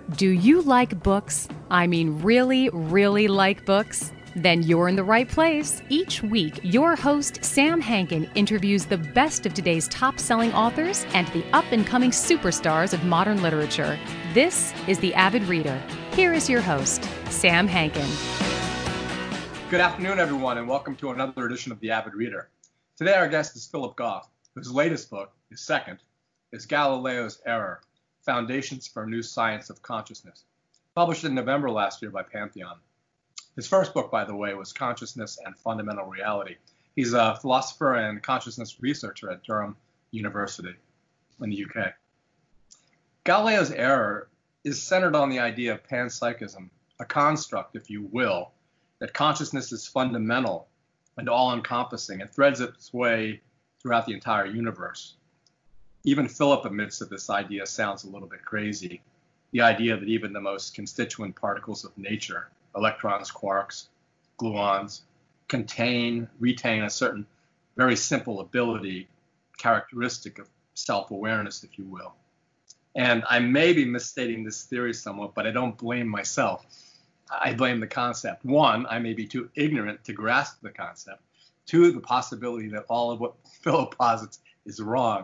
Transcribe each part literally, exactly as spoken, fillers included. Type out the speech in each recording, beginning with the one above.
Do you like books? I mean, really, really like books? Then you're in the right place. Each week, your host, Sam Hankin, interviews the best of today's top-selling authors and the up-and-coming superstars of modern literature. This is The Avid Reader. Here is your host, Sam Hankin. Good afternoon, everyone, and welcome to another edition of The Avid Reader. Today, our guest is Philip Goff, whose latest book, his second, is Galileo's Error: Foundations for a New Science of Consciousness, published in November last year by Pantheon. His first book, by the way, was Consciousness and Fundamental Reality. He's a philosopher and consciousness researcher at Durham University in the U K. Galileo's Error is centered on the idea of panpsychism, a construct, if you will, that consciousness is fundamental and all-encompassing and threads its way throughout the entire universe. Even Philip admits that this idea sounds a little bit crazy. The idea that even the most constituent particles of nature, electrons, quarks, gluons, contain, retain a certain very simple ability, characteristic of self-awareness, if you will. And I may be misstating this theory somewhat, but I don't blame myself. I blame the concept. One, I may be too ignorant to grasp the concept. Two, the possibility that all of what Philip posits is wrong.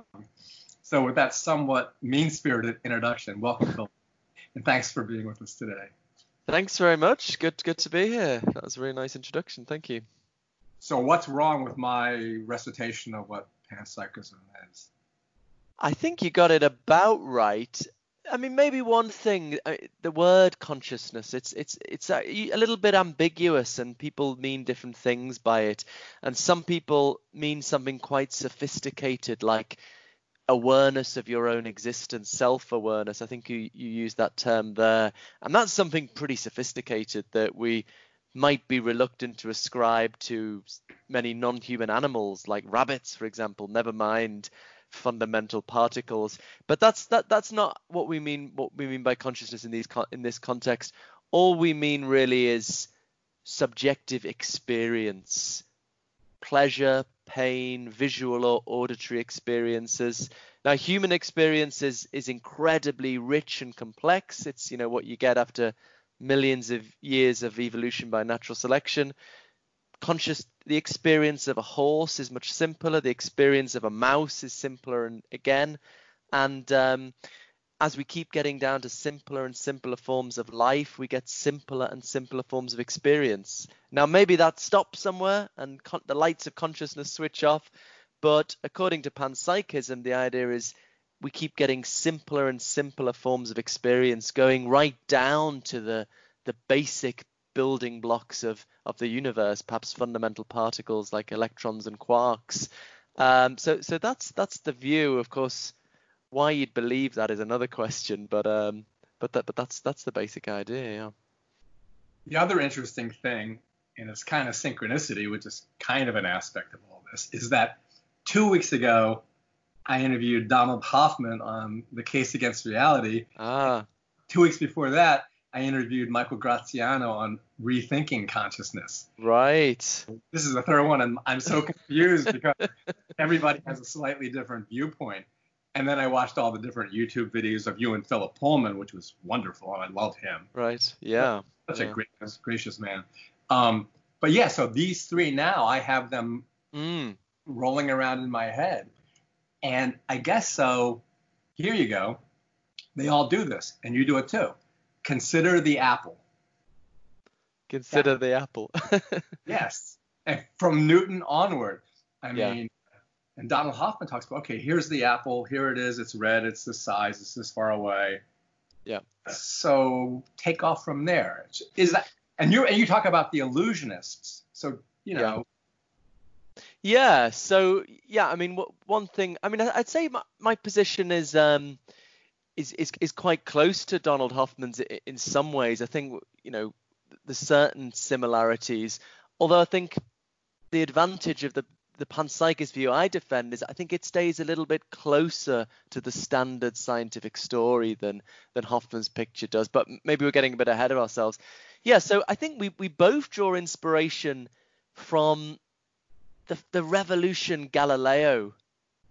So with that somewhat mean-spirited introduction, welcome, Philip, and thanks for being with us today. Thanks very much. Good, good to be here. That was a really nice introduction. Thank you. So what's wrong with my recitation of what panpsychism is? I think you got it about right. I mean, maybe one thing, uh, the word consciousness, it's it's it's a, a little bit ambiguous, and people mean different things by it. And some people mean something quite sophisticated, like awareness of your own existence, self-awareness. I think you, you use that term there. And that's something pretty sophisticated that we might be reluctant to ascribe to many non-human animals, like rabbits, for example, never mind fundamental particles. But that's that that's not what we mean what we mean by consciousness in these in this context. All we mean really is subjective experience, pleasure, pain, visual or auditory experiences. Now, human experience is, is incredibly rich and complex. It's, you know, what you get after millions of years of evolution by natural selection. Conscious, the experience of a horse is much simpler. The experience of a mouse is simpler, and again, and um, as we keep getting down to simpler and simpler forms of life, we get simpler and simpler forms of experience. Now, maybe that stops somewhere and con- the lights of consciousness switch off. But according to panpsychism, the idea is we keep getting simpler and simpler forms of experience, going right down to the, the basic building blocks of, of the universe, perhaps fundamental particles like electrons and quarks. Um, so so that's that's the view. Of course, why you'd believe that is another question, but um, but that but that's that's the basic idea. Yeah. The other interesting thing, and it's kind of synchronicity, which is kind of an aspect of all this, is that two weeks ago I interviewed Donald Hoffman on The Case Against Reality. Ah. Two weeks before that, I interviewed Michael Graziano on Rethinking Consciousness. Right. This is the third one, and I'm so confused because everybody has a slightly different viewpoint. And then I watched all the different YouTube videos of you and Philip Pullman, which was wonderful. I loved him. Right. Yeah. Such yeah. a gracious, gracious man. Um, but yeah, so these three now, I have them Mm. rolling around in my head. And I guess so, here you go. They all do this, and you do it too. Consider the apple. Consider Yeah. the apple. Yes. And from Newton onward, I Yeah. mean, and Donald Hoffman talks about, okay, here's the apple. Here it is. It's red. It's this size. It's this far away. Yeah. So take off from there. Is that, and you and you talk about the illusionists. So, you know. Yeah. So, yeah, I mean, one thing, I mean, I'd say my, my position is, um, is, is, is quite close to Donald Hoffman's in some ways. I think, you know, there's certain similarities, although I think the advantage of the the panpsychist view I defend is I think it stays a little bit closer to the standard scientific story than than Hoffman's picture does. But maybe we're getting a bit ahead of ourselves. Yeah, so I think we we both draw inspiration from the the revolution Galileo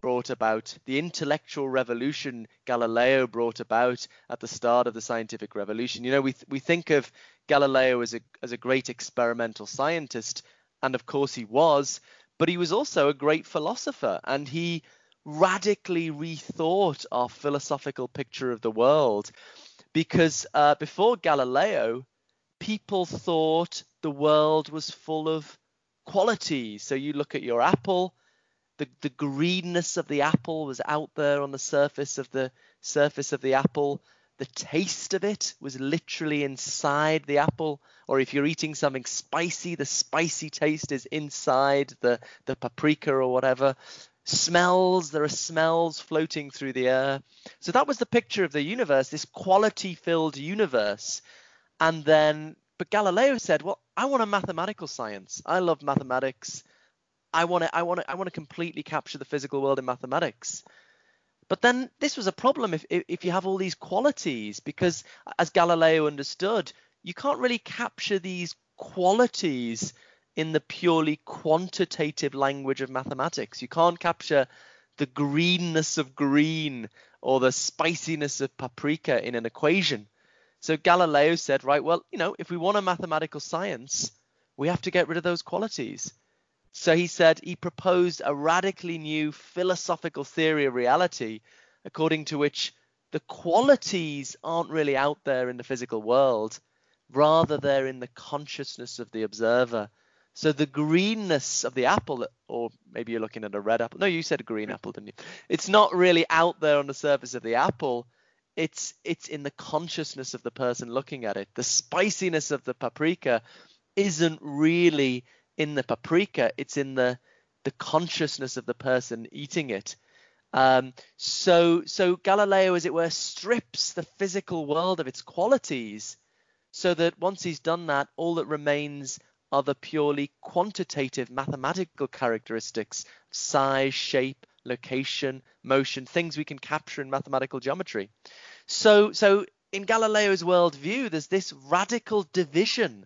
brought about, the intellectual revolution Galileo brought about at the start of the scientific revolution. You know, we th- we think of Galileo as a as a great experimental scientist, and of course he was, but he was also a great philosopher, and he radically rethought our philosophical picture of the world. Because uh, before Galileo, people thought the world was full of qualities. So you look at your apple, the, the greenness of the apple was out there on the surface of the surface of the apple. The taste of it was literally inside the apple. Or if you're eating something spicy, the spicy taste is inside the, the paprika or whatever. Smells, there are smells floating through the air. So that was the picture of the universe, this quality-filled universe. And then, but Galileo said, well, I want a mathematical science. I love mathematics. I want to, I want to, I want to completely capture the physical world in mathematics. But then this was a problem if, if you have all these qualities, because as Galileo understood, you can't really capture these qualities in the purely quantitative language of mathematics. You can't capture the greenness of green or the spiciness of paprika in an equation. So Galileo said, right, well, you know, if we want a mathematical science, we have to get rid of those qualities. So he said he proposed a radically new philosophical theory of reality, according to which the qualities aren't really out there in the physical world, rather they're in the consciousness of the observer. So the greenness of the apple, or maybe you're looking at a red apple. No, you said a green apple, didn't you? It's not really out there on the surface of the apple. It's it's in the consciousness of the person looking at it. The spiciness of the paprika isn't really in the paprika. It's in the the consciousness of the person eating it. Um, so so Galileo, as it were, strips the physical world of its qualities, so that once he's done that, all that remains are the purely quantitative mathematical characteristics: size, shape, location, motion, things we can capture in mathematical geometry. So, so in Galileo's worldview, there's this radical division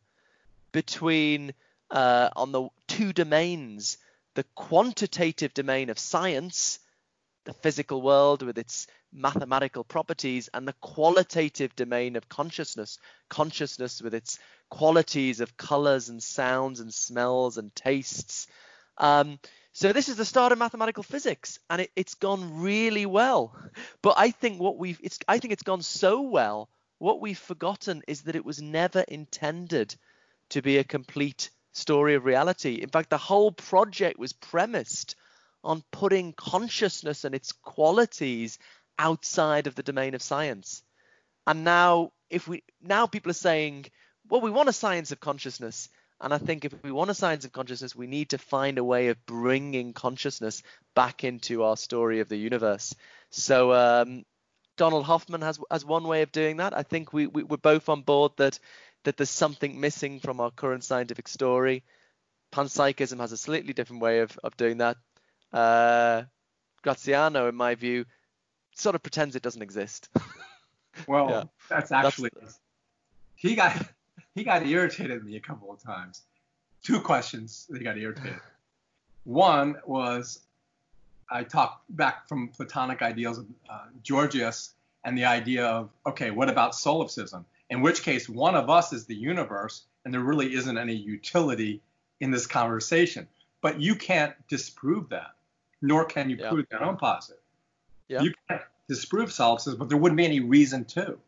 between, uh, on the two domains, the quantitative domain of science, the physical world with its mathematical properties, and the qualitative domain of consciousness, consciousness with its qualities of colors and sounds and smells and tastes. Um, so this is the start of mathematical physics, and it, it's gone really well. But I think what we've, it's, I think it's gone so well. What we've forgotten is that it was never intended to be a complete story of reality. In fact, the whole project was premised on putting consciousness and its qualities outside of the domain of science. And now, if we now people are saying, well, we want a science of consciousness. And I think if we want a science of consciousness, we need to find a way of bringing consciousness back into our story of the universe. So um, Donald Hoffman has has one way of doing that. I think we, we we're both on board that that there's something missing from our current scientific story. Panpsychism has a slightly different way of of doing that. Uh, Graziano, in my view, sort of pretends it doesn't exist. Well, yeah. that's actually That's, he got he got irritated at me a couple of times. Two questions that he got irritated. One was I talked back from Platonic ideals of uh, Gorgias and the idea of, okay, what about solipsism? In which case, one of us is the universe, and there really isn't any utility in this conversation. But you can't disprove that, nor can you yeah. prove your own posit. Yeah. You can't disprove solipsism, but there wouldn't be any reason to.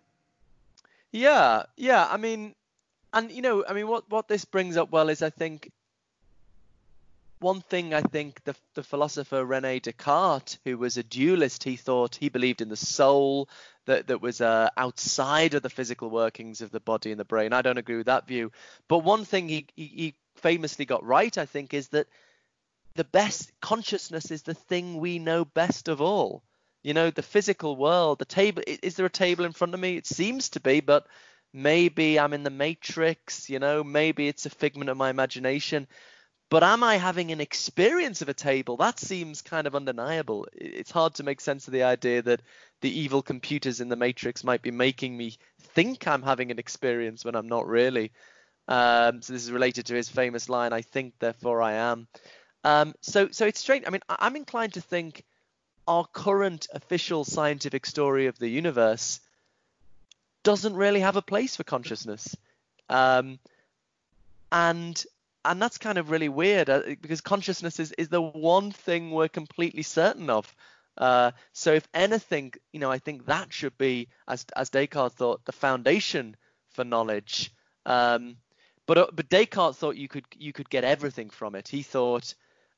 Yeah, yeah. I mean, and you know, I mean, what what this brings up well is, I think, one thing I think the the philosopher René Descartes, who was a dualist, he thought he believed in the soul that that was uh, outside of the physical workings of the body and the brain. I don't agree with that view. But one thing he he, he famously got right, I think, is that the best consciousness is the thing we know best of all. You know, the physical world, the table. Is there a table in front of me? It seems to be, but maybe I'm in the matrix, you know, maybe it's a figment of my imagination. But am I having an experience of a table? That seems kind of undeniable. It's hard to make sense of the idea that the evil computers in the matrix might be making me think I'm having an experience when I'm not really. Um, so this is related to his famous line, I think, therefore I am. Um, so, so it's strange. I mean, I'm inclined to think our current official scientific story of the universe doesn't really have a place for consciousness. Um, and and that's kind of really weird uh, because consciousness is, is the one thing we're completely certain of. Uh, so if anything, you know, I think that should be, as as Descartes thought, the foundation for knowledge. Um, but uh, but Descartes thought you could you could get everything from it. He thought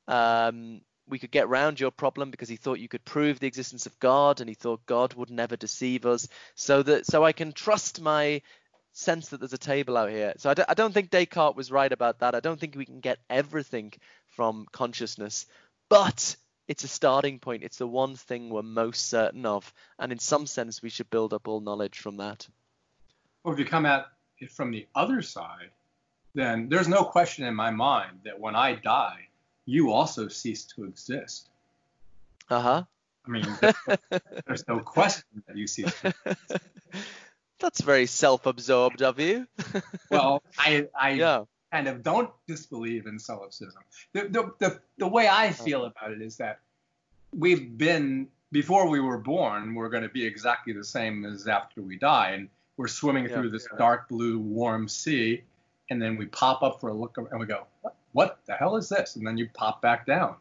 um, we could get around your problem because he thought you could prove the existence of God, and he thought God would never deceive us. So that so I can trust my sense that there's a table out here. So I don't, I don't think Descartes was right about that. I don't think we can get everything from consciousness, but it's a starting point. It's the one thing we're most certain of, and in some sense we should build up all knowledge from that. Well, if you come at it from the other side, then there's no question in my mind that when I die, you also cease to exist. Uh-huh. I mean, there's, there's no question that you cease to exist. That's very self-absorbed of you. Well, I I yeah. kind of don't disbelieve in solipsism. The, the the the way I feel about it is that we've been, before we were born, we're going to be exactly the same as after we die, and we're swimming Yeah. through this dark blue warm sea, and then we pop up for a look and we go, what, what the hell is this? And then you pop back down,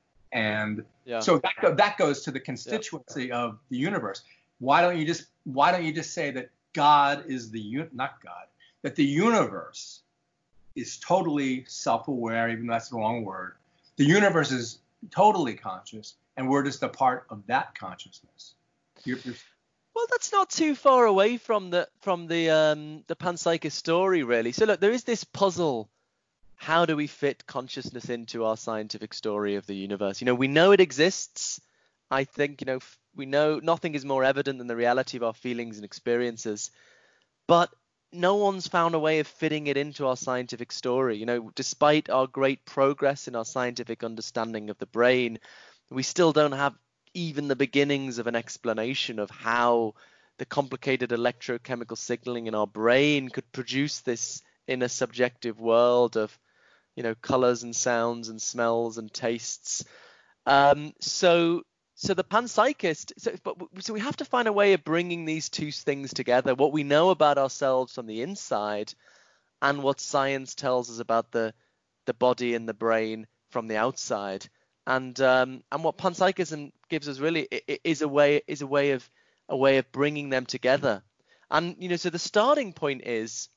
and Yeah. so that go, that goes to the constituency yeah. of the universe. Why don't you just why don't you just say that God is the un- not God, that the universe is totally self-aware, even though that's the wrong word. The universe is totally conscious, and we're just a part of that consciousness. You're, you're... Well, that's not too far away from the from the um, the panpsychist story, really. So look, there is this puzzle. How do we fit consciousness into our scientific story of the universe? You know, we know it exists. I think, you know, we know nothing is more evident than the reality of our feelings and experiences, but no one's found a way of fitting it into our scientific story. You know, despite our great progress in our scientific understanding of the brain, we still don't have even the beginnings of an explanation of how the complicated electrochemical signaling in our brain could produce this in a subjective world of, you know, colors and sounds and smells and tastes. Um, so So the panpsychist, so, but, so we have to find a way of bringing these two things together, what we know about ourselves from the inside and what science tells us about the the body and the brain from the outside. And um, and what panpsychism gives us really is a way is a way of a way of bringing them together. And you know, so the starting point is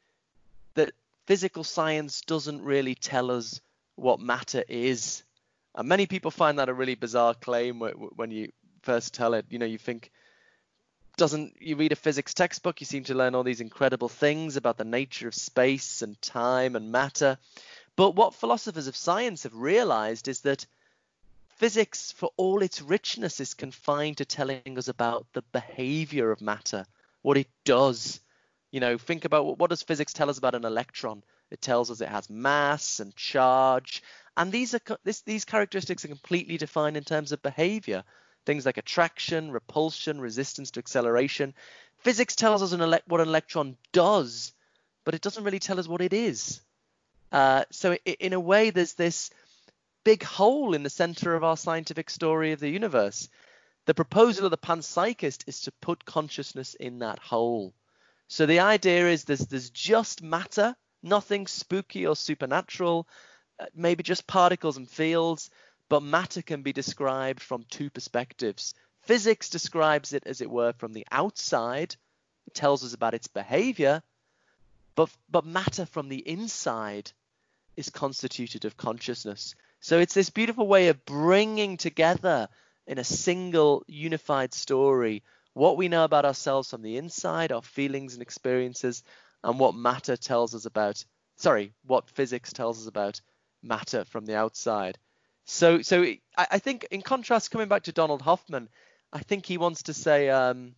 that physical science doesn't really tell us what matter is. And many people find that a really bizarre claim when you first tell it. You know, you think, doesn't you read a physics textbook, you seem to learn all these incredible things about the nature of space and time and matter. But what philosophers of science have realized is that physics, for all its richness, is confined to telling us about the behavior of matter, what it does. You know, think about what, what does physics tell us about an electron? It tells us it has mass and charge. And these are this, these characteristics are completely defined in terms of behavior. Things like attraction, repulsion, resistance to acceleration. Physics tells us an ele- what an electron does, but it doesn't really tell us what it is. Uh, so it, in a way, there's this big hole in the center of our scientific story of the universe. The proposal of the panpsychist is to put consciousness in that hole. So the idea is there's, there's just matter, nothing spooky or supernatural, maybe just particles and fields, but matter can be described from two perspectives. Physics describes it, as it were, from the outside. It tells us about its behavior, but, but matter from the inside is constituted of consciousness. So it's this beautiful way of bringing together in a single unified story what we know about ourselves from the inside, our feelings and experiences, and what matter tells us about, sorry, what physics tells us about matter from the outside. So, so I, I think, in contrast, coming back to Donald Hoffman, I think he wants to say um,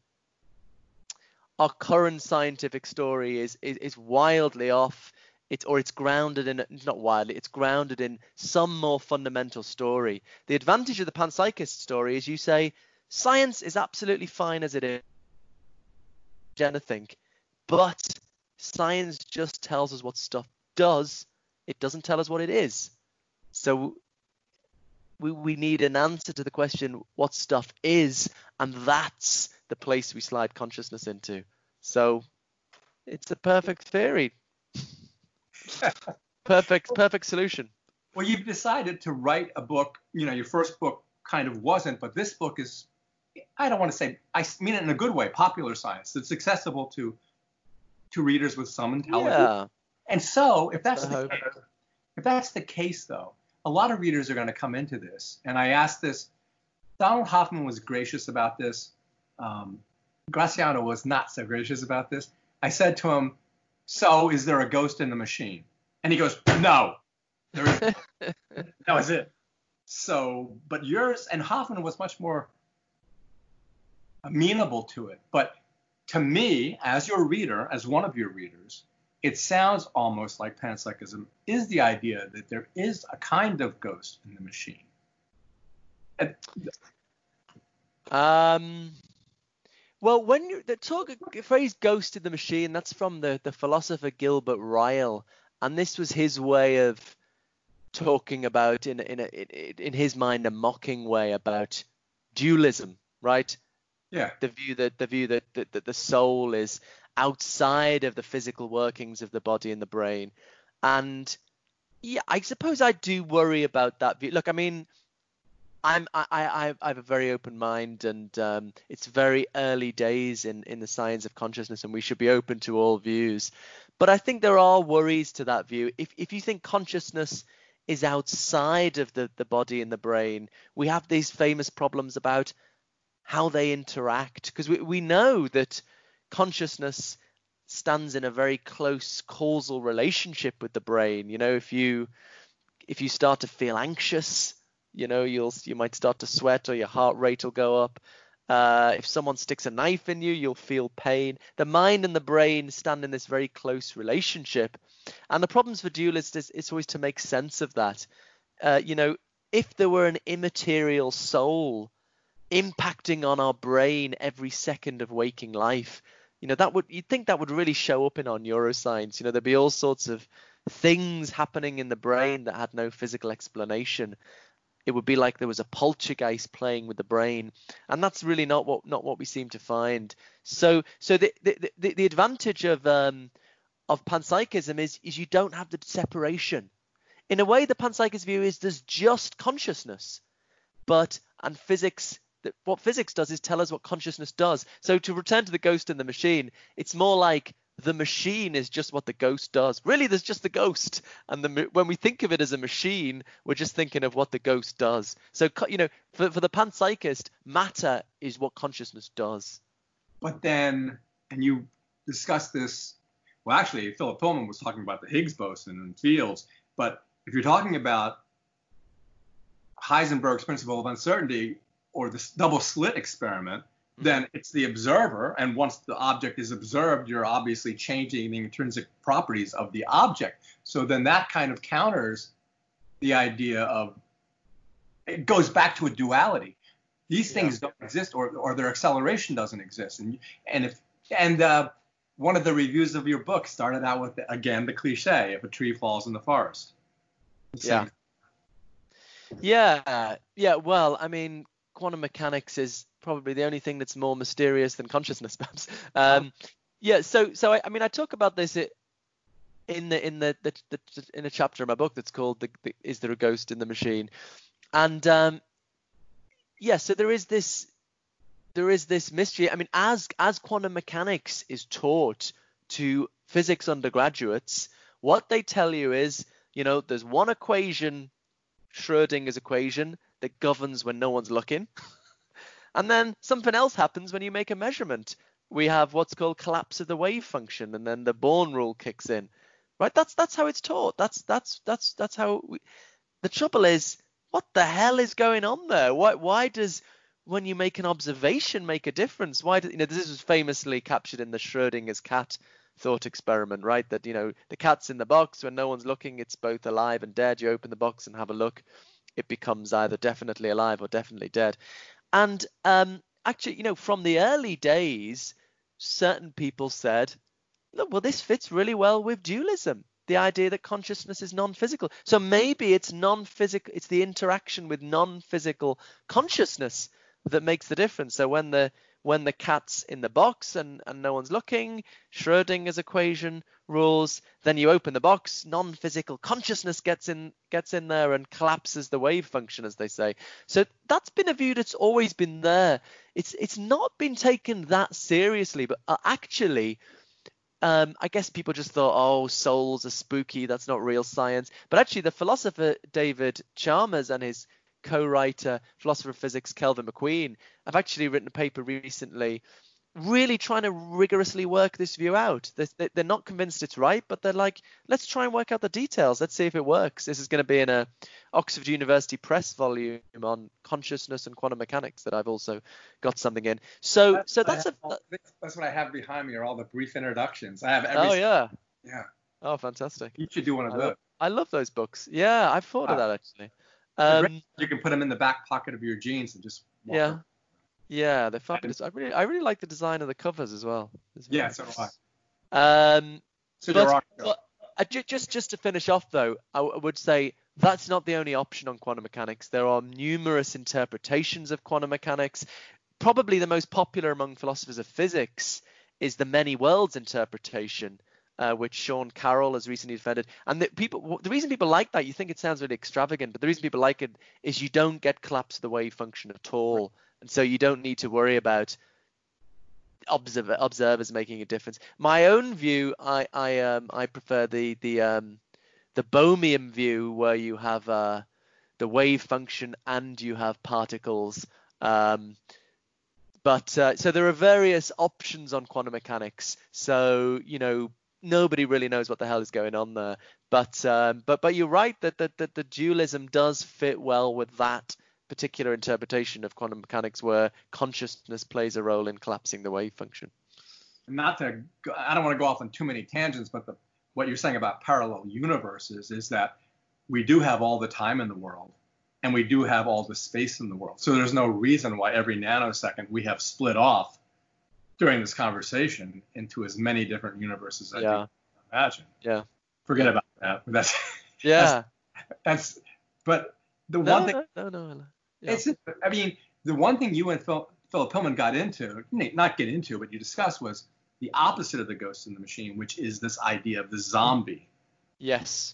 our current scientific story is, is is wildly off. It's or it's grounded in not wildly. It's grounded in some more fundamental story. The advantage of the panpsychist story is you say science is absolutely fine as it is, anything, but science just tells us what stuff does. It doesn't tell us what it is. So we, we need an answer to the question what stuff is, and that's the place we slide consciousness into. So it's a perfect theory. perfect perfect solution. Well, you've decided to write a book. You know, your first book kind of wasn't, but this book is, I don't want to say, I mean it in a good way, popular science. It's accessible to to readers with some intelligence. Yeah. And so if that's I the hope. case, if that's the case, though, a lot of readers are going to come into this. And I asked this, Donald Hoffman was gracious about this. Um, Graciano was not so gracious about this. I said to him, so is there a ghost in the machine? And he goes, no. There is. That was it. So, but yours and Hoffman was much more amenable to it. But to me, as your reader, as one of your readers, it sounds almost like panpsychism is the idea that there is a kind of ghost in the machine. Um, well, when you the talk the phrase "ghost in the machine," that's from the the philosopher Gilbert Ryle, and this was his way of talking about, in in a, in, in his mind, a mocking way about dualism, right? Yeah. The view that the view that, that that the soul is outside of the physical workings of the body and the brain, and yeah, I suppose I do worry about that view. Look, I mean. I'm I, I I have a very open mind, and um, it's very early days in, in the science of consciousness, and we should be open to all views. But I think there are worries to that view. If if you think consciousness is outside of the, the body and the brain, we have these famous problems about how they interact, because we, we know that consciousness stands in a very close causal relationship with the brain. You know, if you if you start to feel anxious, you know, you'll you might start to sweat, or your heart rate will go up. Uh, if someone sticks a knife in you, you'll feel pain. The mind and the brain stand in this very close relationship. And the problems for dualists is it's always to make sense of that. Uh, you know, if there were an immaterial soul impacting on our brain every second of waking life, you know, that would you'd think that would really show up in our neuroscience. You know, there'd be all sorts of things happening in the brain that had no physical explanation. It would be like there was a poltergeist playing with the brain, and that's really not what not what we seem to find. So, so the the, the, the advantage of um, of panpsychism is is you don't have the separation. In a way, the panpsychist view is there's just consciousness, but and physics. What physics does is tell us what consciousness does. So to return to the ghost in the machine, it's more like the machine is just what the ghost does. Really, there's just the ghost. And the, when we think of it as a machine, we're just thinking of what the ghost does. So, you know, for, for the panpsychist, matter is what consciousness does. But then, and you discussed this, well, actually, Philip Pullman was talking about the Higgs boson and fields. But if you're talking about Heisenberg's principle of uncertainty or the double slit experiment, then it's the observer, and once the object is observed, you're obviously changing the intrinsic properties of the object. So then that kind of counters the idea of, it goes back to a duality. These things yeah. don't exist, or or their acceleration doesn't exist. And and if and uh, one of the reviews of your book started out with, again, the cliche, if a tree falls in the forest. Yeah. Yeah. Yeah. Well, I mean, quantum mechanics is probably the only thing that's more mysterious than consciousness, perhaps. Um, yeah. So, so I, I mean, I talk about this in the in the, the, the in a chapter in my book that's called the, the, "Is There a Ghost in the Machine?" And um, yeah, so there is this there is this mystery. I mean, as as quantum mechanics is taught to physics undergraduates, what they tell you is, you know, there's one equation, Schrödinger's equation, that governs when no one's looking. And then something else happens when you make a measurement. We have what's called collapse of the wave function, and then the Born rule kicks in. Right? That's that's how it's taught. That's that's that's that's how we, the trouble is, what the hell is going on there? Why why does when you make an observation make a difference? Why do, you know, this was famously captured in the Schrödinger's cat thought experiment, right? That, you know, the cat's in the box, when no one's looking, it's both alive and dead. You open the box and have a look, it becomes either definitely alive or definitely dead. And um, actually, you know, from the early days, certain people said, look, well, this fits really well with dualism. the idea that consciousness is non-physical. So maybe it's non-physical, it's the interaction with non-physical consciousness that makes the difference. So when the when the cat's in the box and, and no one's looking, Schrodinger's equation rules, then you open the box, non-physical consciousness gets in gets in there and collapses the wave function, as they say. So that's been a view that's always been there. It's it's not been taken that seriously, but uh, actually, um, I guess people just thought, oh, souls are spooky, that's not real science. But actually, the philosopher David Chalmers and his co-writer, philosopher of physics Kelvin McQueen, have actually written a paper recently really trying to rigorously work this view out. They're, they're not convinced it's right, but they're like, let's try and work out the details. Let's see if it works. This is going to be in a Oxford University Press volume on consciousness and quantum mechanics that I've also got something in. So that's so that's a all, that's what I have behind me are all the brief introductions. I have every Oh yeah. Yeah. Oh, fantastic. You should do one of I those. love, I love those books. Yeah, I've thought Ah. of that actually. They're Um, great. You can put them in the back pocket of your jeans and just walk yeah. around. Yeah, they're fabulous. I really, I really like the design of the covers as well. It's very- Yeah, so do I. Um, So but, there are. but I, ju- just just to finish off though, I, w- I would say that's not the only option on quantum mechanics. There are numerous interpretations of quantum mechanics. Probably the most popular among philosophers of physics is the many worlds interpretation, uh, which Sean Carroll has recently defended. And the people, the reason people like that, you think it sounds really extravagant, but the reason people like it is you don't get collapse of the wave function at all. And so you don't need to worry about observer, observers making a difference. My own view, I I um I prefer the the um the Bohmian view, where you have uh the wave function and you have particles. Um, but uh, so there are various options on quantum mechanics. So you know nobody really knows what the hell is going on there. But um, but but you're right that that, that the dualism does fit well with that particular interpretation of quantum mechanics, where consciousness plays a role in collapsing the wave function. Not to, go, I don't want to go off on too many tangents, but the, what you're saying about parallel universes is that we do have all the time in the world, and we do have all the space in the world. So there's no reason why every nanosecond we have split off during this conversation into as many different universes as Yeah. you can imagine. Yeah. Forget Yeah. about that. That's Yeah. That's, that's but the No, one thing. no, no, no. Yeah. It's, I mean, the one thing you and Phil, Philip Hillman got into, not get into, but you discussed, was the opposite of the ghost in the machine, which is this idea of the zombie. Yes.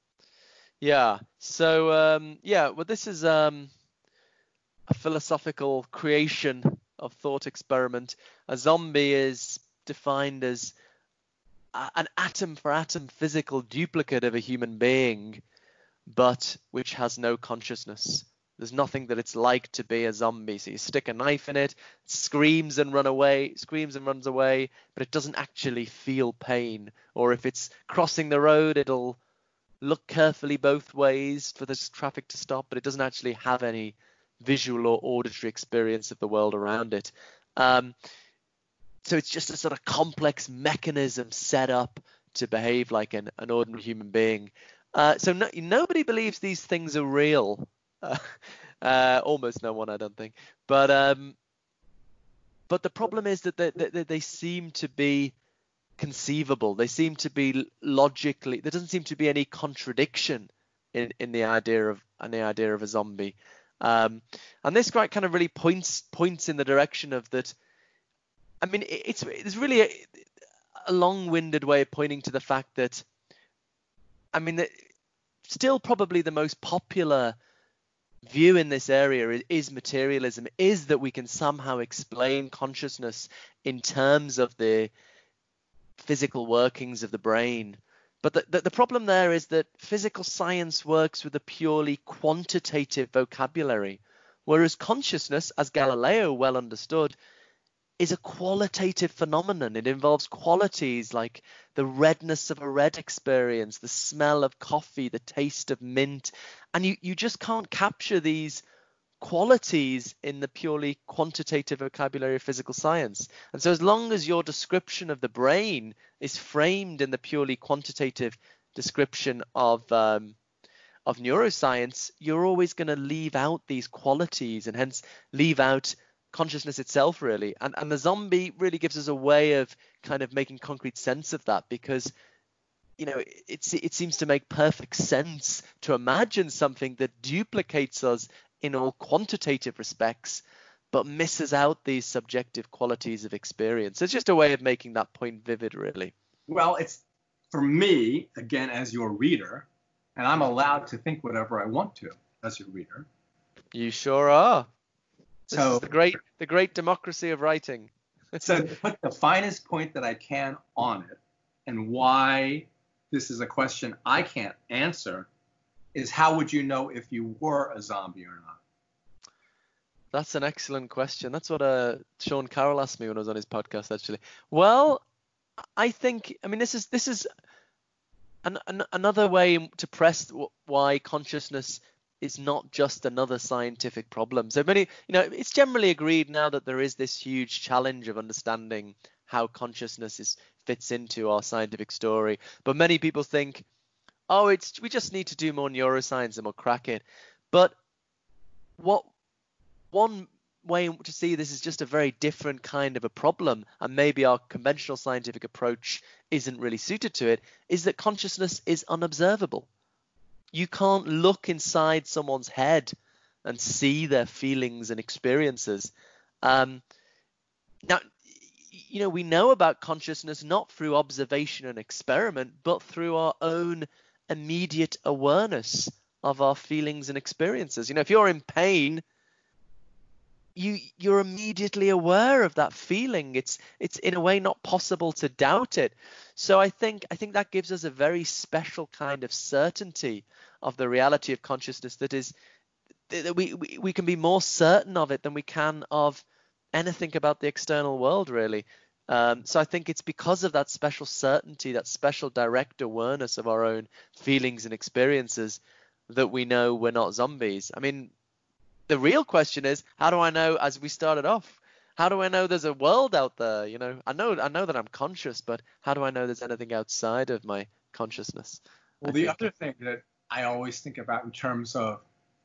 Yeah. So, um, yeah, well, this is um, a philosophical creation of thought experiment. A zombie is defined as a, an atom for atom physical duplicate of a human being, but which has no consciousness. There's nothing that it's like to be a zombie. So you stick a knife in it, it screams and run away, screams and runs away, but it doesn't actually feel pain. Or if it's crossing the road, it'll look carefully both ways for this traffic to stop, but it doesn't actually have any visual or auditory experience of the world around it. Um, so it's just a sort of complex mechanism set up to behave like an, an ordinary human being. Uh, so no, nobody believes these things are real. Uh, uh, almost no one, I don't think. But um, but the problem is that they, they, they seem to be conceivable. They seem to be logically. There doesn't seem to be any contradiction in, in the idea of in the idea of a zombie. Um, and this quite kind of really points points in the direction of that. I mean, it, it's it's really a, a long-winded way of pointing to the fact that. I mean, the, still probably the most popular view in this area is, is materialism, is that we can somehow explain consciousness in terms of the physical workings of the brain. But the, the, the problem there is that physical science works with a purely quantitative vocabulary, whereas consciousness, as Galileo well understood, is a qualitative phenomenon. It involves qualities like the redness of a red experience, the smell of coffee, the taste of mint. And you, you just can't capture these qualities in the purely quantitative vocabulary of physical science. And so as long as your description of the brain is framed in the purely quantitative description of um, of neuroscience, you're always going to leave out these qualities and hence leave out consciousness itself, really. And and the zombie really gives us a way of kind of making concrete sense of that, because you know, it, it seems to make perfect sense to imagine something that duplicates us in all quantitative respects, but misses out these subjective qualities of experience. It's just a way of making that point vivid, really. Well, it's for me, again, as your reader, and I'm allowed to think whatever I want to as your reader. You sure are. This So is the great, the great democracy of writing. So to put the finest point that I can on it, and why this is a question I can't answer, is how would you know if you were a zombie or not? That's an excellent question. That's what uh, Sean Carroll asked me when I was on his podcast, actually. Well, I think, I mean, this is this is an, an, another way to press why consciousness is not just another scientific problem. So many, you know, it's generally agreed now that there is this huge challenge of understanding how consciousness is fits into our scientific story. But many people think, oh, it's we just need to do more neuroscience and we'll crack it. But what one way to see this is just a very different kind of a problem, and maybe our conventional scientific approach isn't really suited to it, is that consciousness is unobservable. You can't look inside someone's head and see their feelings and experiences. Um, now, you know, we know about consciousness not through observation and experiment, but through our own immediate awareness of our feelings and experiences. You know, if you're in pain, you you're immediately aware of that feeling. It's it's in a way not possible to doubt it. So I think I think that gives us a very special kind of certainty of the reality of consciousness that is that we, we we can be more certain of it than we can of anything about the external world, really. Um, so I think it's because of that special certainty, that special direct awareness of our own feelings and experiences, that we know we're not zombies. I mean, the real question is, how do I know, as we started off, how do I know there's a world out there? You know, I know I know that I'm conscious, but how do I know there's anything outside of my consciousness? Well, I the think. other thing that I always think about in terms of,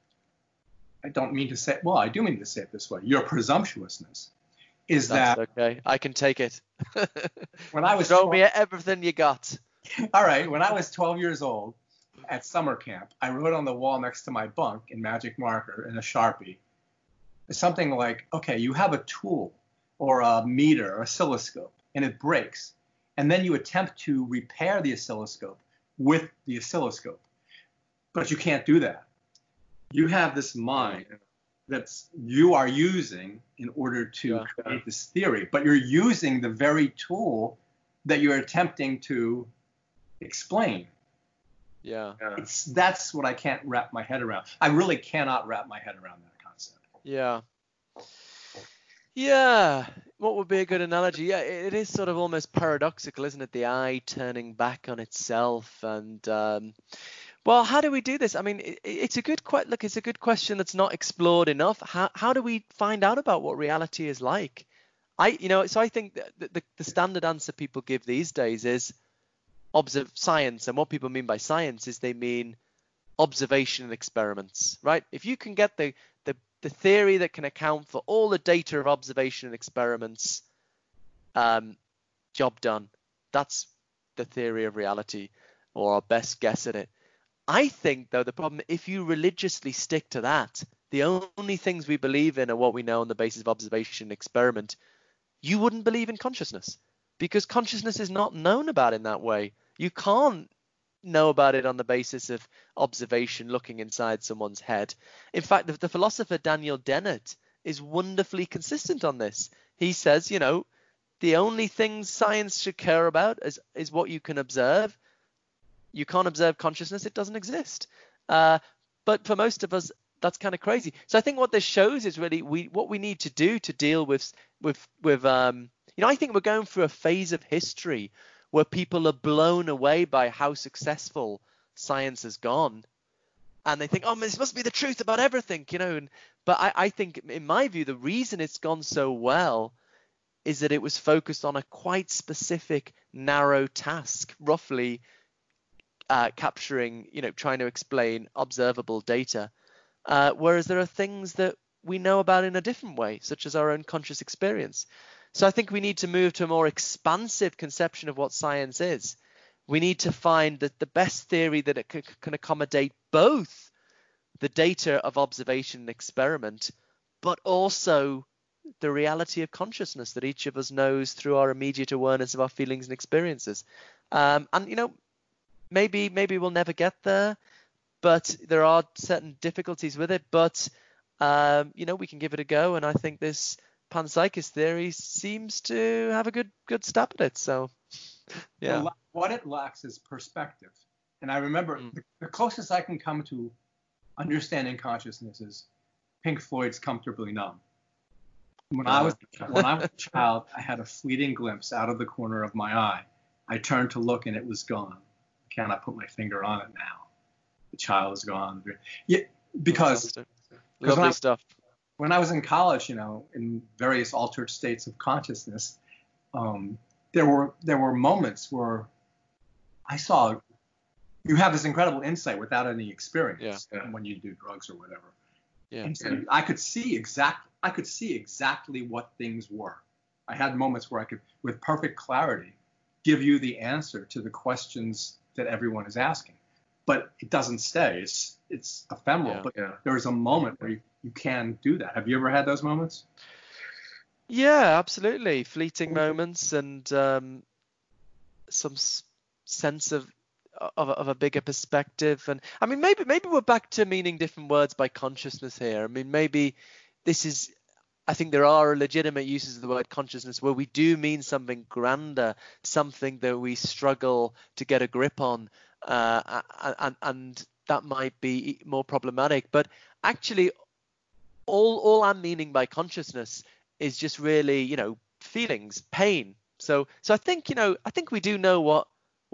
I don't mean to say, well, I do mean to say it this way, your presumptuousness, is That's that okay. I can take it. when I was Throw twelve, me everything you got. all right, when I was twelve years old at summer camp, I wrote on the wall next to my bunk in magic marker and a Sharpie something like, okay, you have a tool or a meter or oscilloscope and it breaks, and then you attempt to repair the oscilloscope with the oscilloscope, but you can't do that. You have this mind that's you are using in order to Yeah. create this theory, but you're using the very tool that you're attempting to explain. Yeah. It's that's what I can't wrap my head around. I really cannot wrap my head around that concept. Yeah. Yeah. What would be a good analogy? Yeah, it, it is sort of almost paradoxical, isn't it? The eye turning back on itself. And um, well, how do we do this? I mean, it, it's a good que- look. It's a good question that's not explored enough. How how do we find out about what reality is like? I you know, so I think that the, the standard answer people give these days is observe science, and what people mean by science is they mean observation and experiments, right? If you can get the the the theory that can account for all the data of observation and experiments, um, job done. That's the theory of reality, or our best guess at it. I think, though, the problem, if you religiously stick to that, the only things we believe in are what we know on the basis of observation and experiment, you wouldn't believe in consciousness, because consciousness is not known about in that way. You can't know about it on the basis of observation, looking inside someone's head. In fact, the, the philosopher Daniel Dennett is wonderfully consistent on this. He says, you know, the only things science should care about is, is what you can observe. You can't observe consciousness, it doesn't exist. Uh, but for most of us, that's kind of crazy. So I think what this shows is really we what we need to do to deal with with with um you know, I think we're going through a phase of history where people are blown away by how successful science has gone, and they think, oh, this must be the truth about everything, you know. And, but I, I think, in my view, the reason it's gone so well is that it was focused on a quite specific, narrow task, roughly uh, capturing, you know, trying to explain observable data. Uh, whereas there are things that we know about in a different way, such as our own conscious experience. So I think we need to move to a more expansive conception of what science is, we need to find that the best theory that it c- can accommodate both the data of observation and experiment, but also the reality of consciousness that each of us knows through our immediate awareness of our feelings and experiences. Um, and, you know, maybe maybe we'll never get there, but there are certain difficulties with it. But, um, you know, we can give it a go. And I think this panpsychist theory seems to have a good good stab at it. So, yeah. What it lacks is perspective. And I remember mm. the, the closest I can come to understanding consciousness is Pink Floyd's Comfortably Numb. When uh-huh. I was when I was a child, I had a fleeting glimpse out of the corner of my eye. I turned to look and it was gone. I cannot put my finger on it now. The child is gone. Yeah, because lovely when I, stuff. When I was in college, you know, in various altered states of consciousness, um, there were there were moments where I saw you have this incredible insight without any experience yeah. when you do drugs or whatever. Yeah. And so I could see exact I could see exactly what things were. I had moments where I could, with perfect clarity, give you the answer to the questions that everyone is asking. But it doesn't stay. It's it's ephemeral. Yeah. But yeah. there's a moment where you, you can do that. Have you ever had those moments? Yeah, absolutely. Fleeting moments and um, some s- sense of Of a, of a bigger perspective. And I mean, maybe maybe we're back to meaning different words by consciousness here. I mean, maybe this is, I think there are legitimate uses of the word consciousness where we do mean something grander, something that we struggle to get a grip on, uh, and, and that might be more problematic. But actually, all all I'm meaning by consciousness is just really, you know, feelings, pain. So so I think, you know, I think we do know what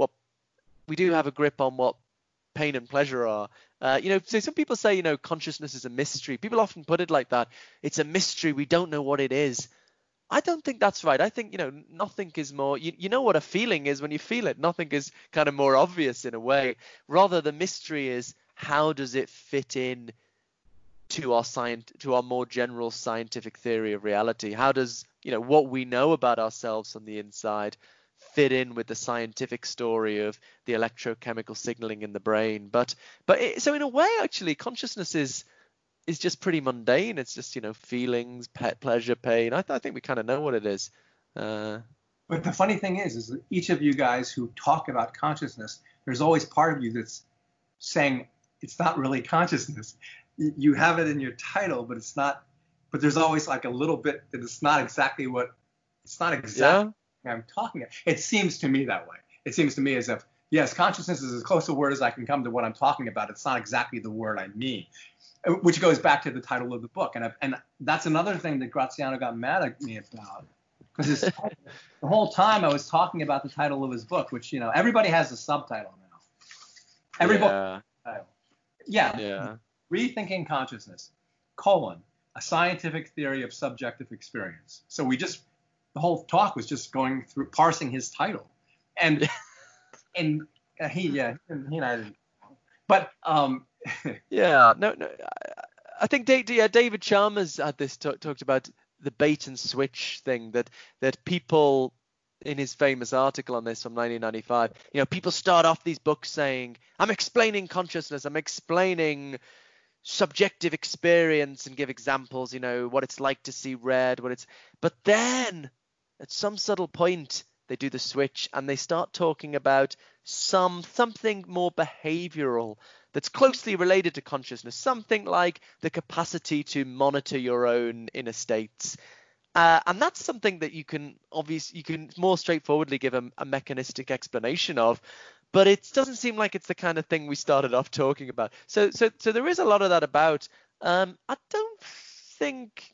we do have a grip on what pain and pleasure are. Uh, you know, so some people say, you know, consciousness is a mystery. People often put it like that. It's a mystery. We don't know what it is. I don't think that's right. I think, you know, nothing is more, you, you know what a feeling is when you feel it. Nothing is kind of more obvious in a way. Rather, the mystery is how does it fit in to our science, to our more general scientific theory of reality? How does, you know, what we know about ourselves on the inside fit in with the scientific story of the electrochemical signaling in the brain? But but it, so in a way, actually, consciousness is is just pretty mundane. It's just, you know, feelings, pet pleasure, pain. I, th- I think we kind of know what it is. Uh, but the funny thing is, is that each of you guys who talk about consciousness, there's always part of you that's saying it's not really consciousness. You have it in your title, but it's not. But there's always like a little bit that it's not exactly what. It's not exactly. Yeah. I'm talking. It seems to me that way. It seems to me as if, yes, consciousness is as close a word as I can come to what I'm talking about. It's not exactly the word I mean, which goes back to the title of the book. And I, and that's another thing that Graziano got mad at me about, because the whole time I was talking about the title of his book, which, you know, everybody has a subtitle now. Every yeah. book. Yeah. Yeah. Rethinking Consciousness, colon, a scientific theory of subjective experience. So we just, the whole talk was just going through parsing his title, and and uh, he yeah he and I didn't, but um yeah no no I, I think Dave, yeah, David Chalmers had this talk, talked about the bait and switch thing, that that people, in his famous article on this from nineteen ninety-five, you know, people start off these books saying, I'm explaining consciousness, I'm explaining subjective experience, and give examples, you know, what it's like to see red, what it's, but then at some subtle point, they do the switch and they start talking about some something more behavioral that's closely related to consciousness, something like the capacity to monitor your own inner states. Uh, and that's something that you can obviously you can more straightforwardly give a, a mechanistic explanation of, but it doesn't seem like it's the kind of thing we started off talking about. So so so there is a lot of that about. Um, I don't think.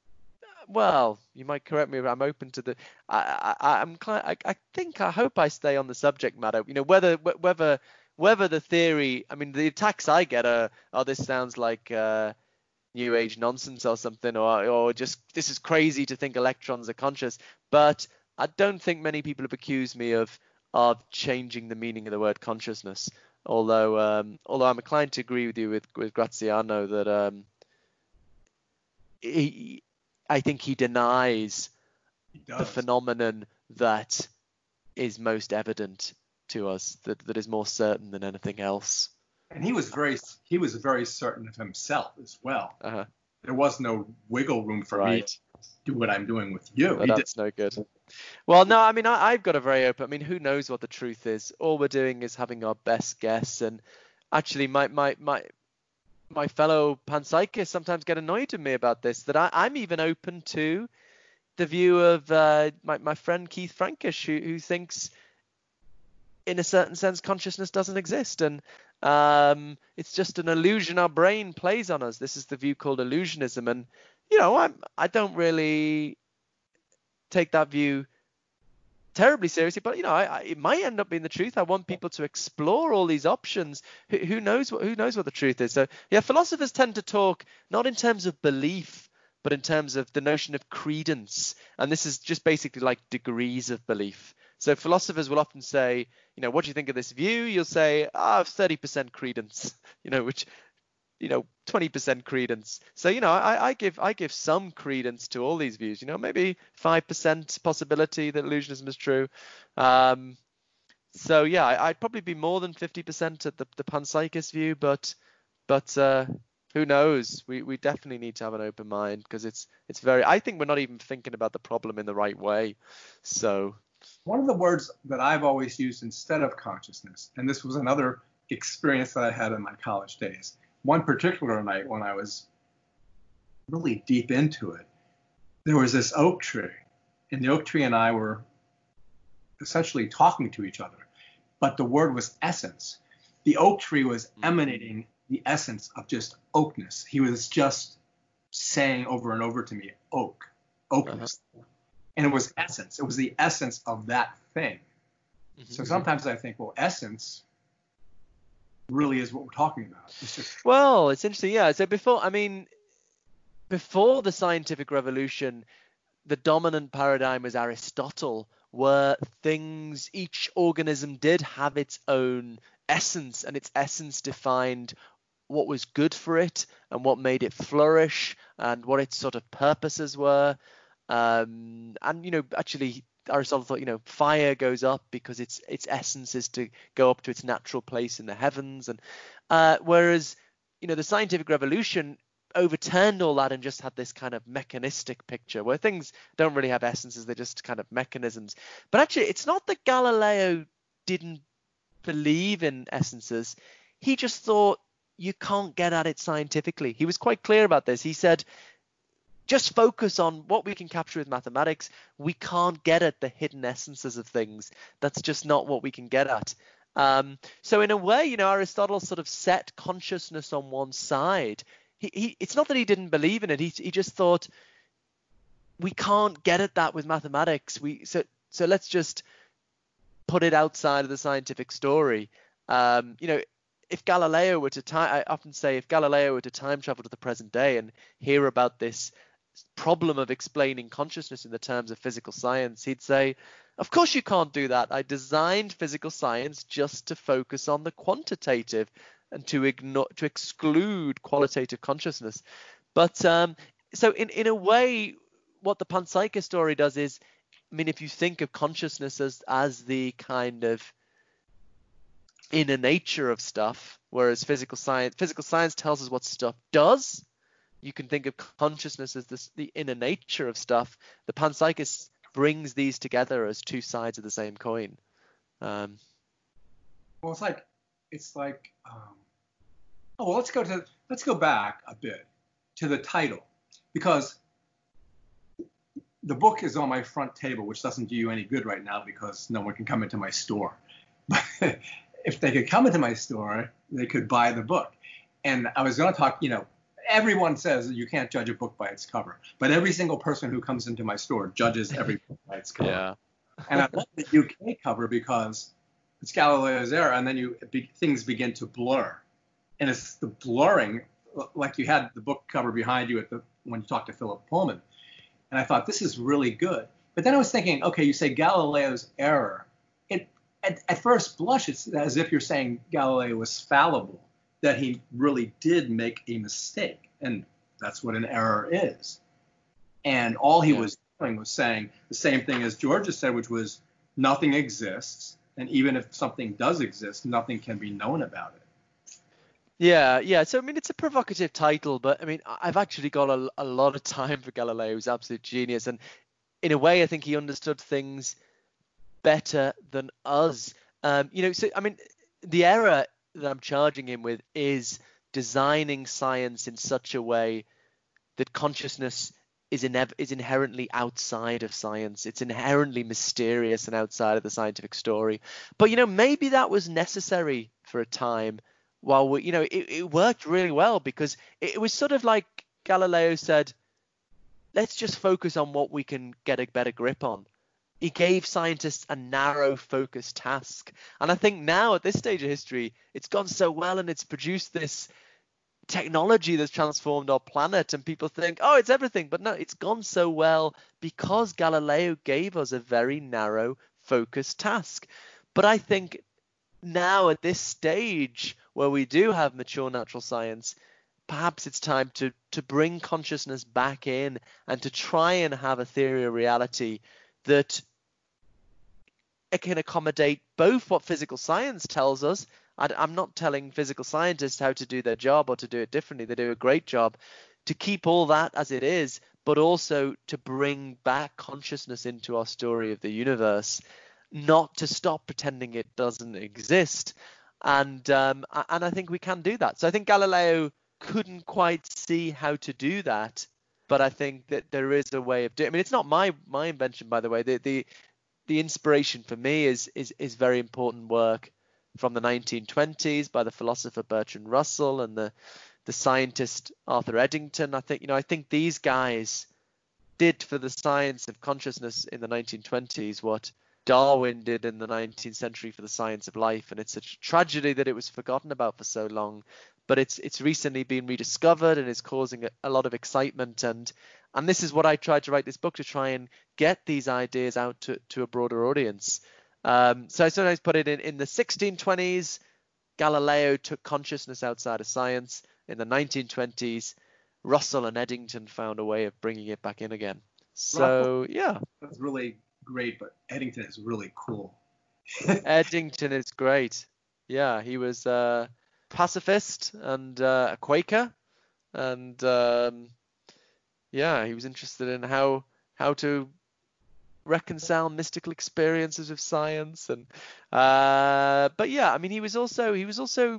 Well, you might correct me if I'm open to the. I, I, I'm. I, I think. I hope I stay on the subject matter. You know, whether whether whether the theory. I mean, the attacks I get are, oh, this sounds like uh, new age nonsense or something, or or just this is crazy to think electrons are conscious. But I don't think many people have accused me of of changing the meaning of the word consciousness. Although um, although I'm inclined to agree with you with with Graziano that um, he. I think he denies he the phenomenon that is most evident to us that, that is more certain than anything else. And he was very he was very certain of himself as well. Uh-huh. There was no wiggle room for Right. me to do what I'm doing with you. No, He did. that's no good. Well, no, I mean, I, I've got a very open. I mean, who knows what the truth is? All we're doing is having our best guess. And actually, my my my my fellow panpsychists sometimes get annoyed with me about this. That I, I'm even open to the view of uh, my my friend Keith Frankish, who who thinks, in a certain sense, consciousness doesn't exist, and um, it's just an illusion our brain plays on us. This is the view called illusionism, and you know, I'm I don't really take that view terribly seriously, but you know, I, I, it might end up being the truth. I want people to explore all these options. Who, who knows what who knows what the truth is? So yeah, philosophers tend to talk not in terms of belief, but in terms of the notion of credence, and this is just basically like degrees of belief. So philosophers will often say, you know, what do you think of this view? You'll say, ah, oh, thirty percent credence, you know, which, you know, twenty percent credence. So, you know, I, I give I give some credence to all these views, you know, maybe five percent possibility that illusionism is true. Um, so, yeah, I, I'd probably be more than fifty percent at the, the panpsychist view, but but uh, who knows? We we definitely need to have an open mind, because it's it's very, I think we're not even thinking about the problem in the right way. So one of the words that I've always used instead of consciousness, and this was another experience that I had in my college days, one particular night when I was really deep into it, there was this oak tree, and the oak tree and I were essentially talking to each other, but the word was essence. The oak tree was emanating the essence of just oakness. He was just saying over and over to me, oak, oakness. Uh-huh. And it was essence. It was the essence of that thing. Mm-hmm. So sometimes I think, well, essence really is what we're talking about. It's just... Well, it's interesting. Yeah. So before, I mean, before the scientific revolution, the dominant paradigm was Aristotle, where things, each organism did have its own essence, and its essence defined what was good for it and what made it flourish and what its sort of purposes were. Um, and, you know, actually, Aristotle thought, you know, fire goes up because its its essence is to go up to its natural place in the heavens. And uh, whereas, you know, the scientific revolution overturned all that and just had this kind of mechanistic picture where things don't really have essences, they're just kind of mechanisms. But actually, it's not that Galileo didn't believe in essences. He just thought you can't get at it scientifically. He was quite clear about this. He said, just focus on what we can capture with mathematics. We can't get at the hidden essences of things. That's just not what we can get at. Um, so in a way, you know, Aristotle sort of set consciousness on one side. He, he, it's not that he didn't believe in it. He, he just thought, we can't get at that with mathematics. We so so let's just put it outside of the scientific story. Um, you know, if Galileo were to time, I often say, if Galileo were to time travel to the present day and hear about this problem of explaining consciousness in the terms of physical science, he'd say, of course you can't do that. I designed physical science just to focus on the quantitative and to ignore, to exclude qualitative consciousness. But um, so in, in a way, what the panpsychist story does is, I mean, if you think of consciousness as, as the kind of inner nature of stuff, whereas physical science, physical science tells us what stuff does. You can think of consciousness as this, the inner nature of stuff. The panpsychist brings these together as two sides of the same coin. Um, well, it's like, it's like, um, oh, well, let's go to, let's go back a bit to the title, because the book is on my front table, which doesn't do you any good right now because no one can come into my store. But if they could come into my store, they could buy the book. And I was going to talk, you know, everyone says that you can't judge a book by its cover, but every single person who comes into my store judges every book by its cover. Yeah. And I love the U K cover because it's Galileo's Error, and then you be, things begin to blur. And it's the blurring, like you had the book cover behind you at the when you talked to Philip Pullman. And I thought, this is really good. But then I was thinking, okay, you say Galileo's Error. It at, at first blush, it's as if you're saying Galileo was fallible, that he really did make a mistake. And that's what an error is. And all he yeah. was doing was saying the same thing as George has said, which was nothing exists. And even if something does exist, nothing can be known about it. Yeah, yeah. So I mean, it's a provocative title, but I mean, I- I've actually got a, a lot of time for Galileo, who's absolute genius, and in a way, I think he understood things better than us. Um, you know, so I mean, the error that I'm charging him with is designing science in such a way that consciousness is inev- is inherently outside of science. It's inherently mysterious and outside of the scientific story. But you know, maybe that was necessary for a time. While we, you know, it, it worked really well because it, it was sort of like Galileo said, let's just focus on what we can get a better grip on. He gave scientists a narrow focused task. And I think now at this stage of history, it's gone so well and it's produced this technology that's transformed our planet, and people think, oh, it's everything. But no, it's gone so well because Galileo gave us a very narrow focused task. But I think now at this stage where we do have mature natural science, perhaps it's time to to bring consciousness back in and to try and have a theory of reality that it can accommodate both what physical science tells us. I, I'm not telling physical scientists how to do their job or to do it differently. They do a great job to keep all that as it is, but also to bring back consciousness into our story of the universe, not to stop pretending it doesn't exist. And um, and I think we can do that. So I think Galileo couldn't quite see how to do that, but I think that there is a way of doing it. I mean, it's not my my invention, by the way. The the the inspiration for me is is is very important work from the nineteen twenties by the philosopher Bertrand Russell and the the scientist Arthur Eddington. I think you know I think these guys did for the science of consciousness in the nineteen twenties what Darwin did in the nineteenth century for the science of life, and it's a tragedy that it was forgotten about for so long. But it's it's recently been rediscovered and is causing a, a lot of excitement. And and this is what I tried to write this book, to try and get these ideas out to, to a broader audience. Um, so I sometimes put it in in the sixteen twenties, Galileo took consciousness outside of science. In the nineteen twenties, Russell and Eddington found a way of bringing it back in again. So Russell, yeah, that's really great, but Eddington is really cool. Eddington is great. Yeah, he was a pacifist and uh, a Quaker, and um, yeah, he was interested in how how to reconcile mystical experiences with science. And uh, but yeah, I mean, he was also he was also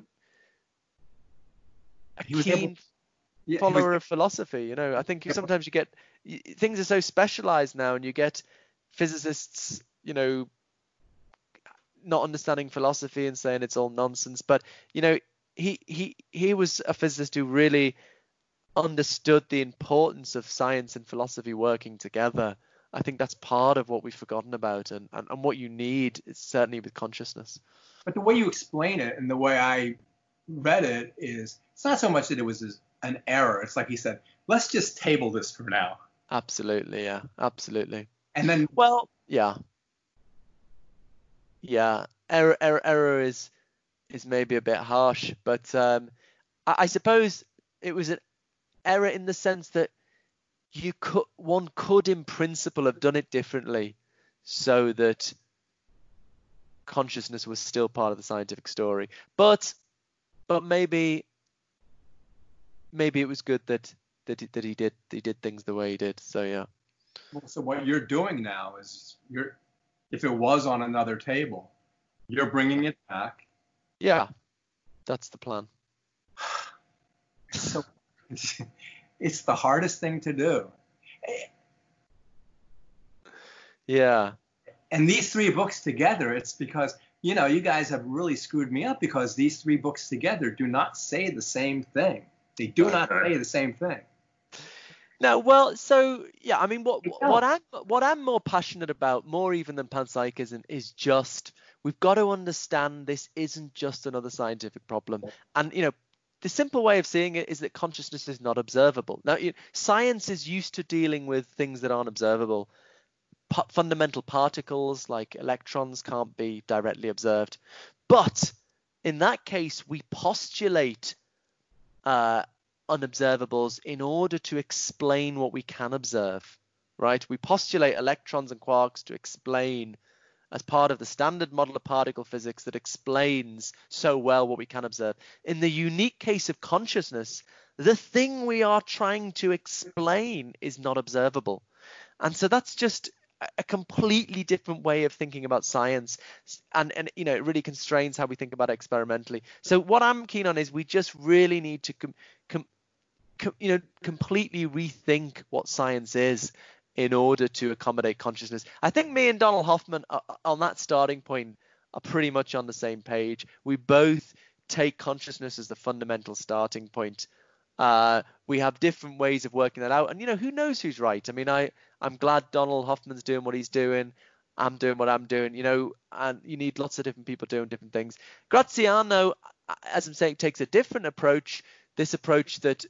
a he was keen able, yeah, follower was, of philosophy. You know, I think sometimes you get things are so specialized now, and you get physicists, you know, not understanding philosophy and saying it's all nonsense. But you know, he he he was a physicist who really understood the importance of science and philosophy working together. I think that's part of what we've forgotten about, and, and, and what you need is certainly with consciousness. But the way you explain it and the way I read it is, it's not so much that it was an error. It's like he said, let's just table this for now. Absolutely, yeah, absolutely. And then, well, yeah, yeah, error, error, error is is maybe a bit harsh, but um, I, I suppose it was an error in the sense that you could one could in principle have done it differently, so that consciousness was still part of the scientific story. But but maybe maybe it was good that that he, that he did he did things the way he did. So yeah. Well, so what you're doing now is you're, if it was on another table, you're bringing it back. Yeah, that's the plan. So it's the hardest thing to do. Yeah. And these three books together, it's because, you know, you guys have really screwed me up, because these three books together do not say the same thing. They do not say the same thing. No, well, so yeah, I mean, what what I'm what I'm more passionate about, more even than panpsychism, is just we've got to understand this isn't just another scientific problem. And you know, the simple way of seeing it is that consciousness is not observable. Now, you know, science is used to dealing with things that aren't observable. P- fundamental particles like electrons can't be directly observed, but in that case, we postulate uh, unobservables in order to explain what we can observe, right? We postulate electrons and quarks to explain as part of the standard model of particle physics that explains so well what we can observe. In the unique case of consciousness, the thing we are trying to explain is not observable. And so that's just a completely different way of thinking about science, and and you know it really constrains how we think about it experimentally. So what I'm keen on is we just really need to com, com, com, you know completely rethink what science is in order to accommodate consciousness. I think me and Donald Hoffman are, on that starting point are pretty much on the same page. We both take consciousness as the fundamental starting point. Uh, we have different ways of working that out, and you know who knows who's right. I mean, I I'm glad Donald Hoffman's doing what he's doing. I'm doing what I'm doing. You know, and you need lots of different people doing different things. Graziano, as I'm saying, takes a different approach. This approach that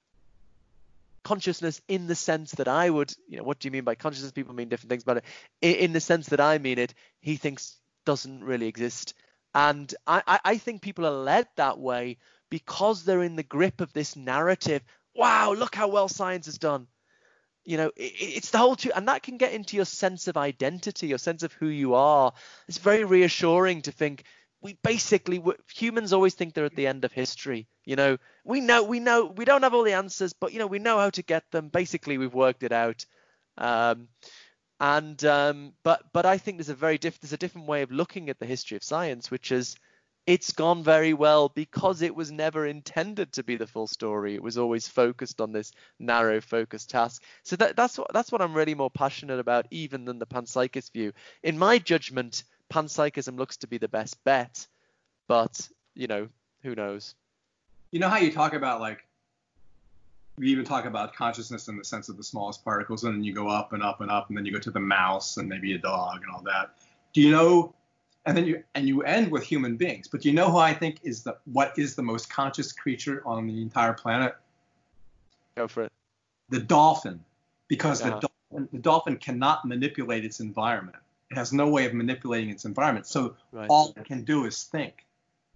consciousness, in the sense that I would, you know, what do you mean by consciousness? People mean different things about it. In the sense that I mean it, he thinks doesn't really exist, and I I think people are led that way because they're in the grip of this narrative. Wow, look how well science has done. You know, it, it's the whole truth, and that can get into your sense of identity, your sense of who you are. It's very reassuring to think we basically, humans always think they're at the end of history. You know, we know, we know, we don't have all the answers, but you know, we know how to get them. Basically, we've worked it out. Um, and um, but but I think there's a very diff- there's a different way of looking at the history of science, which is, it's gone very well because it was never intended to be the full story. It was always focused on this narrow focused task. So that, that's what that's what I'm really more passionate about even than the panpsychist view. In my judgment, panpsychism looks to be the best bet, but you know, who knows? You know how you talk about, like, we even talk about consciousness in the sense of the smallest particles, and then you go up and up and up, and then you go to the mouse and maybe a dog and all that. Do you know? And then you and you end with human beings. But do you know who I think is the what is the most conscious creature on the entire planet? Go for it. The dolphin, because Yeah. the dolphin, the dolphin cannot manipulate its environment. It has no way of manipulating its environment. So Right. all it can do is think.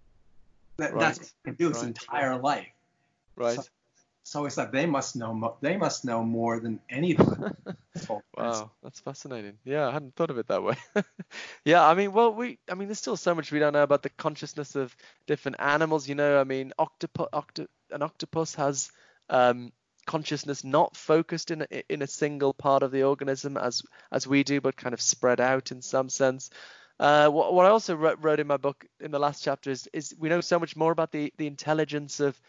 That, Right. That's what it can do its Right. entire life. Right. So, so it's like they must know. Mo- they must know more than anyone. Wow, that's fascinating. Yeah, I hadn't thought of it that way. Yeah, I mean, well, we, I mean, there's still so much we don't know about the consciousness of different animals. You know, I mean, octopus, octo, an octopus has um, consciousness not focused in a, in a single part of the organism as as we do, but kind of spread out in some sense. Uh, what, what I also wrote, wrote in my book in the last chapter is, is we know so much more about the the intelligence of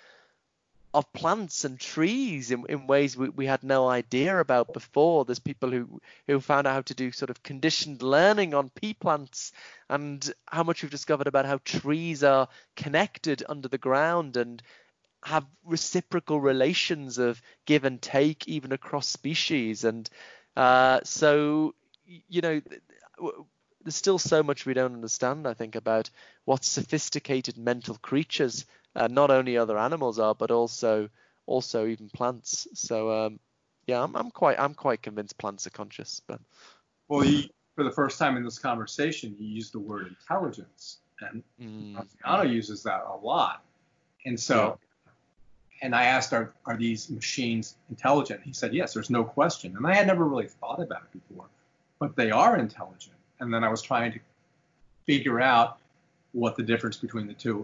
of plants and trees in, in ways we, we had no idea about before. There's people who, who found out how to do sort of conditioned learning on pea plants, and how much we've discovered about how trees are connected under the ground and have reciprocal relations of give and take even across species. And uh, so, you know, there's still so much we don't understand, I think, about what sophisticated mental creatures Uh, not only other animals are, but also also even plants. So um, yeah, I'm, I'm quite I'm quite convinced plants are conscious. But Well, he, for the first time in this conversation, he used the word intelligence, and mm, Graziano uses that a lot. And so, Yeah. and I asked, are are these machines intelligent? He said, yes, there's no question. And I had never really thought about it before, but they are intelligent. And then I was trying to figure out what the difference between the two.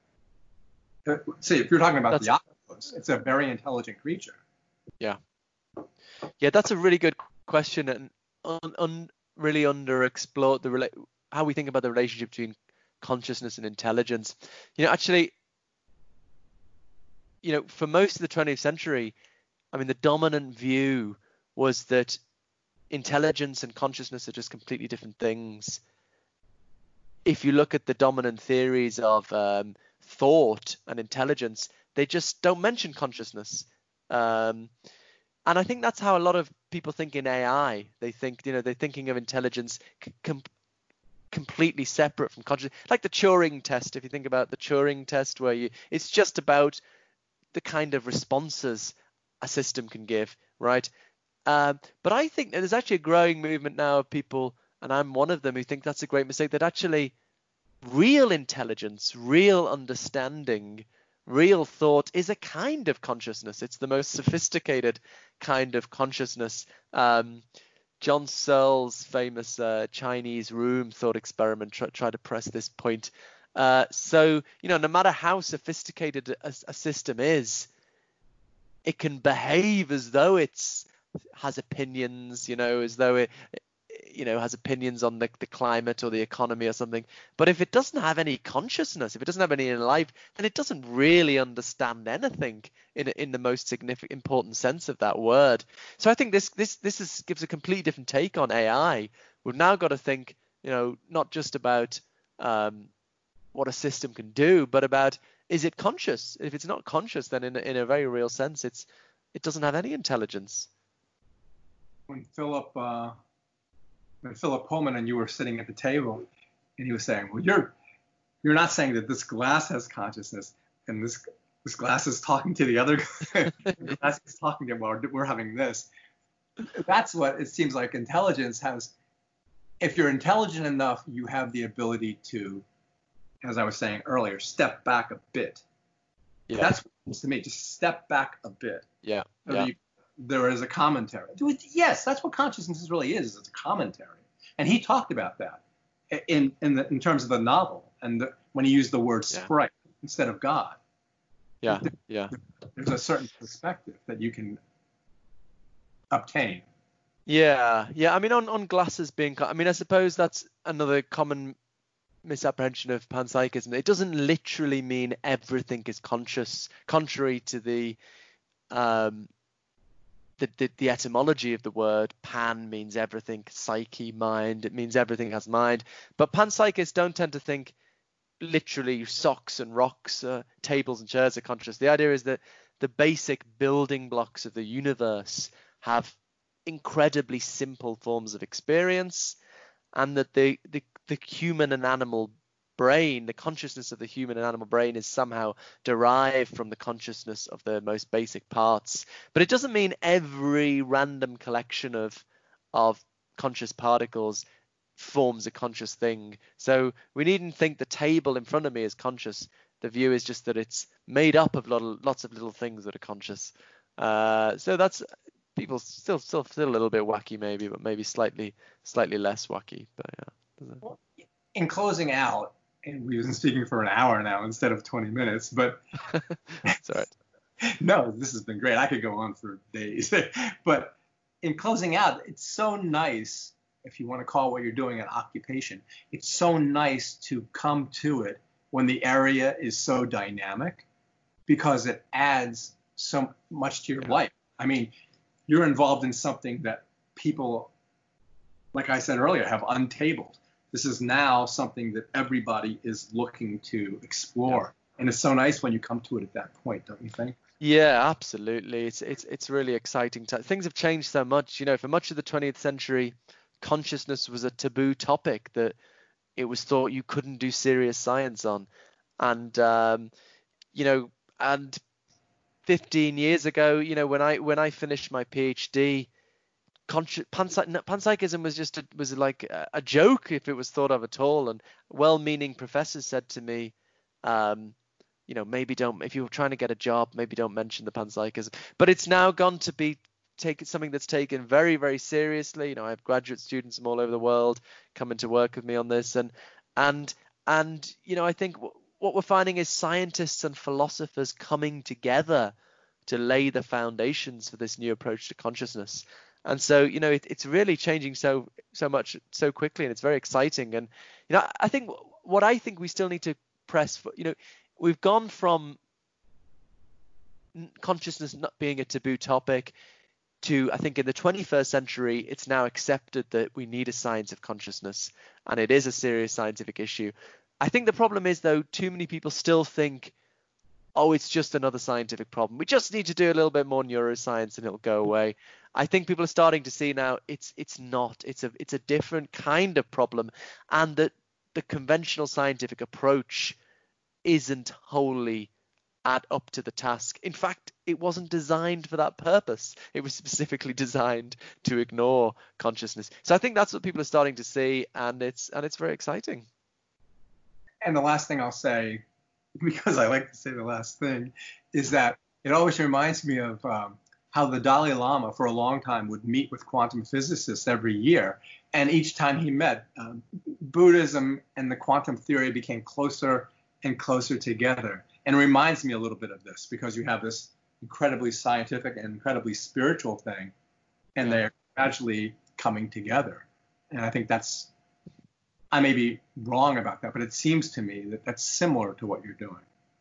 See, if you're talking about That's- the octopus, it's a very intelligent creature. yeah, yeah, that's a really good question, and un, un, really underexplored the rela- how we think about the relationship between consciousness and intelligence. You know, actually, you know, for most of the twentieth century, I mean, the dominant view was that intelligence and consciousness are just completely different things. If you look at the dominant theories of um, thought and intelligence, they just don't mention consciousness. Um, and I think that's how a lot of people think in A I. They think, you know, they're thinking of intelligence com- completely separate from consciousness. Like the Turing test, if you think about the Turing test, where you, it's just about the kind of responses a system can give, right? Um, but I think there's actually a growing movement now of people, and I'm one of them, who think that's a great mistake, that actually real intelligence, real understanding, real thought is a kind of consciousness. It's the most sophisticated kind of consciousness. Um, John Searle's famous uh, Chinese room thought experiment try, try to press this point. Uh, so, you know, no matter how sophisticated a, a system is, it can behave as though it's has opinions, you know, as though it, you know, has opinions on the, the climate or the economy or something. But if it doesn't have any consciousness, if it doesn't have any inner life, then it doesn't really understand anything in in the most significant, important sense of that word. So I think this this this is, gives a completely different take on A I. We've now got to think, you know, not just about um, what a system can do, but about, is it conscious? If it's not conscious, then in a, in a very real sense, it's it doesn't have any intelligence. When Philip uh, when Philip Pullman and you were sitting at the table, and he was saying, "Well, you're you're not saying that this glass has consciousness, and this this glass is talking to the other glass is talking to well, we're having this." That's what it seems like intelligence has. If you're intelligent enough, you have the ability to, as I was saying earlier, step back a bit. Yeah. That's what it means to me. Just step back a bit. Yeah. So yeah. You, there is a commentary. Yes, that's what consciousness really is. It's a commentary. And he talked about that in in, the, in terms of the novel, and the, when he used the word yeah. sprite instead of God. Yeah. There, yeah. There's a certain perspective that you can obtain. Yeah. Yeah. I mean, on, on glasses being, I mean, I suppose that's another common misapprehension of panpsychism. It doesn't literally mean everything is conscious, contrary to the um the, the the etymology of the word. Pan means everything, psyche, mind, it means everything has mind. But panpsychists don't tend to think literally socks and rocks, uh, tables and chairs are conscious. The idea is that the basic building blocks of the universe have incredibly simple forms of experience, and that the, the the human and animal brain, the consciousness of the human and animal brain, is somehow derived from the consciousness of the most basic parts. But it doesn't mean every random collection of of conscious particles forms a conscious thing. So we needn't think the table in front of me is conscious. The view is just that it's made up of lot, lots of little things that are conscious. Uh, so that's people still still still a little bit wacky maybe, but maybe slightly slightly less wacky. But yeah. Well, in closing out, and we've been speaking for an hour now instead of twenty minutes, but that's all right. No, this has been great. I could go on for days. But in closing out, it's so nice, if you want to call what you're doing an occupation, it's so nice to come to it when the area is so dynamic, because it adds so much to your yeah. life. I mean, you're involved in something that people, like I said earlier, have untabled. This is now something that everybody is looking to explore. Yeah. And it's so nice when you come to it at that point, don't you think? Yeah, absolutely. It's it's it's really exciting. Things have changed so much. You know, for much of the twentieth century, consciousness was a taboo topic that it was thought you couldn't do serious science on. And um, you know, and fifteen years ago, you know, when I when I finished my PhD, Consci- panpsych- panpsychism was just a, was like a, a joke if it was thought of at all. And well-meaning professors said to me, um, you know, maybe don't, if you're trying to get a job, maybe don't mention the panpsychism. But it's now gone to be taken something that's taken very, very seriously. You know, I have graduate students from all over the world coming to work with me on this, and and and you know, I think w- what we're finding is scientists and philosophers coming together to lay the foundations for this new approach to consciousness. And so, you know, it, it's really changing so so much so quickly, and it's very exciting. And you know, I think what I think we still need to press for, you know, we've gone from consciousness not being a taboo topic to, I think in the twenty-first century, it's now accepted that we need a science of consciousness, and it is a serious scientific issue. I think the problem is, though, too many people still think, oh, it's just another scientific problem. We just need to do a little bit more neuroscience and it'll go away. I think people are starting to see now it's it's not. It's a it's a different kind of problem, and that the conventional scientific approach isn't wholly add up to the task. In fact, it wasn't designed for that purpose. It was specifically designed to ignore consciousness. So I think that's what people are starting to see, and it's and it's very exciting. And the last thing I'll say, because I like to say the last thing, is that it always reminds me of um, how the Dalai Lama for a long time would meet with quantum physicists every year. And each time he met, um, Buddhism and the quantum theory became closer and closer together. And it reminds me a little bit of this, because you have this incredibly scientific and incredibly spiritual thing, and they're gradually coming together. And I think that's, I may be wrong about that, but it seems to me that that's similar to what you're doing.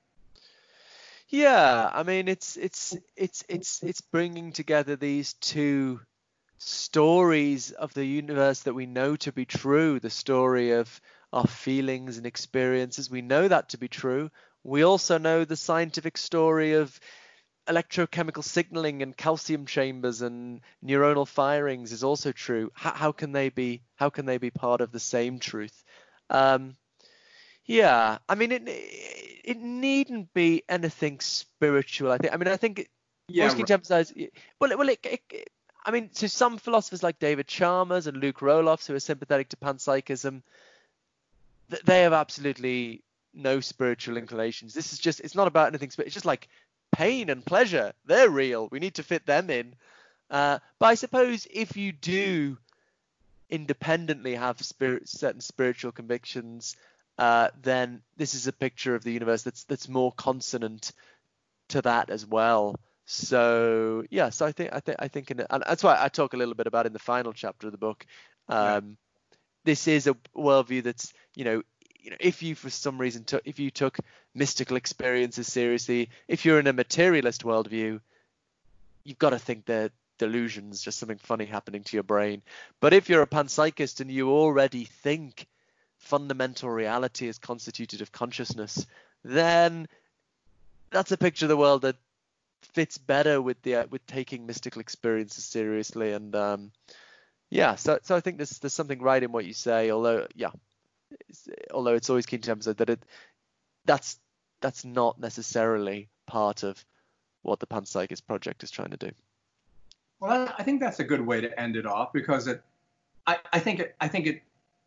Yeah, I mean, it's it's it's it's it's bringing together these two stories of the universe that we know to be true. The story of our feelings and experiences, we know that to be true. We also know the scientific story of electrochemical signaling and calcium chambers and neuronal firings is also true. How, how can they be? How can they be part of the same truth? Um, yeah, I mean, it it needn't be anything spiritual. I think. I mean, I think. It, Yeah, always keen to emphasize. Well, well, it, it, it, I mean, to some philosophers like David Chalmers and Luke Roelofs, who are sympathetic to panpsychism, they have absolutely no spiritual inclinations. This is just. It's not about anything spiritual. It's just like pain and pleasure. They're real. We need to fit them in. Uh, but I suppose if you do independently have spirit, certain spiritual convictions, uh, then this is a picture of the universe that's that's more consonant to that as well. So yeah, so I think I think I think, in, and that's why I talk a little bit about in the final chapter of the book. Um, yeah. This is a worldview that's, you know, you know, if you for some reason took if you took mystical experiences seriously, if you're in a materialist worldview, you've got to think they're delusions, just something funny happening to your brain. But if you're a panpsychist and you already think fundamental reality is constituted of consciousness, then that's a picture of the world that fits better with the uh, with taking mystical experiences seriously. And um, yeah, so so I think there's there's something right in what you say. Although yeah, it's, although it's always keen to emphasize that it that's that's not necessarily part of what the Panpsychist Project is trying to do. Well, I think that's a good way to end it off, because it, I, I think it, I think it,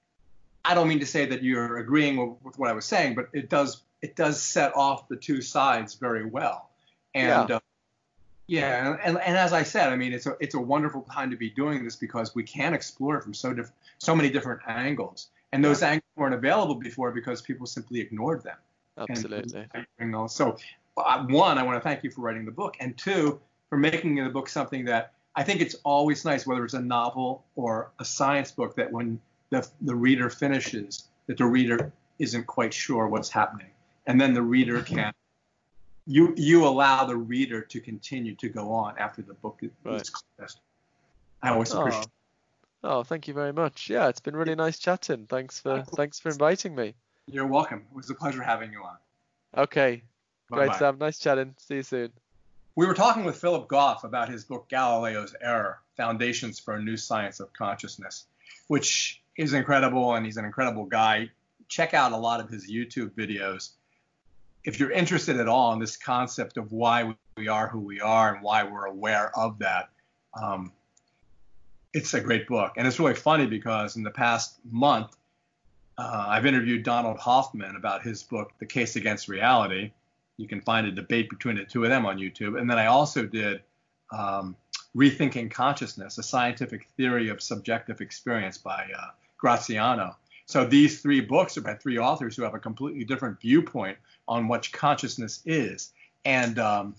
I don't mean to say that you're agreeing with, with what I was saying, but it does, it does set off the two sides very well. And yeah, uh, yeah and, and as I said, I mean, it's a, it's a wonderful time to be doing this, because we can explore it from so diff- so many different angles. And those yeah. angles weren't available before because people simply ignored them. Absolutely. And, you know, so uh, one, I want to thank you for writing the book, and two, for making the book something that I think it's always nice, whether it's a novel or a science book, that when the, the reader finishes, that the reader isn't quite sure what's happening. And then the reader can, you you allow the reader to continue to go on after the book is right. closed. I always oh. appreciate it. Oh, thank you very much. Yeah, it's been really nice chatting. Thanks for thanks for inviting me. You're welcome. It was a pleasure having you on. Okay. Bye-bye. Great, Sam. Nice chatting. See you soon. We were talking with Philip Goff about his book Galileo's Error, Foundations for a New Science of Consciousness, which is incredible, and he's an incredible guy. Check out a lot of his YouTube videos if you're interested at all in this concept of why we are who we are and why we're aware of that. Um, it's a great book. And it's really funny because in the past month, uh, I've interviewed Donald Hoffman about his book, The Case Against Reality. You can find a debate between the two of them on YouTube. And then I also did um, Rethinking Consciousness, a scientific theory of subjective experience by uh, Graziano. So these three books are by three authors who have a completely different viewpoint on what consciousness is. And um,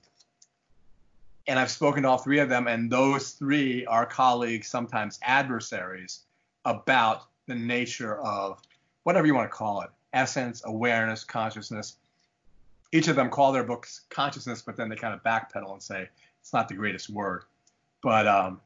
and I've spoken to all three of them, and those three are colleagues, sometimes adversaries, about the nature of whatever you want to call it, essence, awareness, consciousness. Each of them call their books consciousness, but then they kind of backpedal and say it's not the greatest word. But um,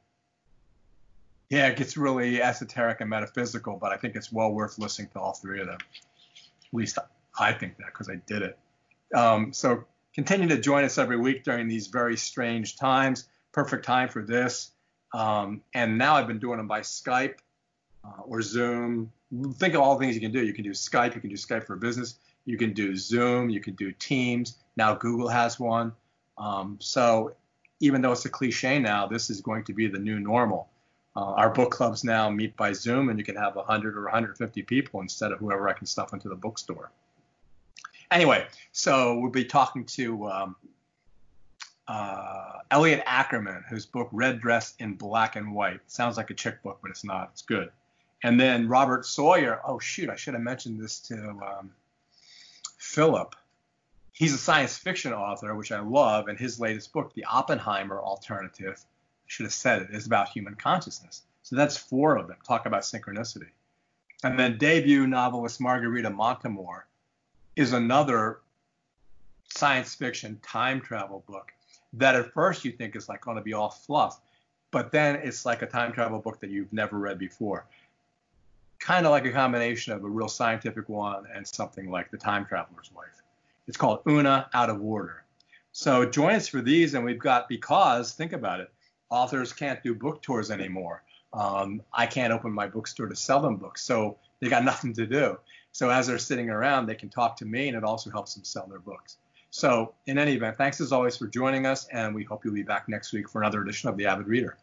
yeah, it gets really esoteric and metaphysical, but I think it's well worth listening to all three of them. At least I think that, because I did it. Um, so continue to join us every week during these very strange times. Perfect time for this. Um, and now I've been doing them by Skype uh, or Zoom. Think of all the things you can do. You can do Skype. You can do Skype for Business. You can do Zoom. You can do Teams. Now Google has one. Um, so even though it's a cliche now, this is going to be the new normal. Uh, our book clubs now meet by Zoom, and you can have one hundred or one hundred fifty people instead of whoever I can stuff into the bookstore. Anyway, so we'll be talking to um, uh, Elliot Ackerman, whose book Red Dress in Black and White. Sounds like a chick book, but it's not. It's good. And then Robert Sawyer. Oh, shoot. I should have mentioned this to um, Philip. He's a science fiction author, which I love. And his latest book, The Oppenheimer Alternative, I should have said it, is about human consciousness. So that's four of them. Talk about synchronicity. And then debut novelist Margarita Montemor is another science fiction time travel book that at first you think is like going to be all fluff, but then it's like a time travel book that you've never read before. Kind of like a combination of a real scientific one and something like The Time Traveler's Wife. It's called Una Out of Order. So join us for these, and we've got, because, think about it, authors can't do book tours anymore. Um, I can't open my bookstore to sell them books, so they got nothing to do. So as they're sitting around, they can talk to me, and it also helps them sell their books. So in any event, thanks as always for joining us, and we hope you'll be back next week for another edition of The Avid Reader.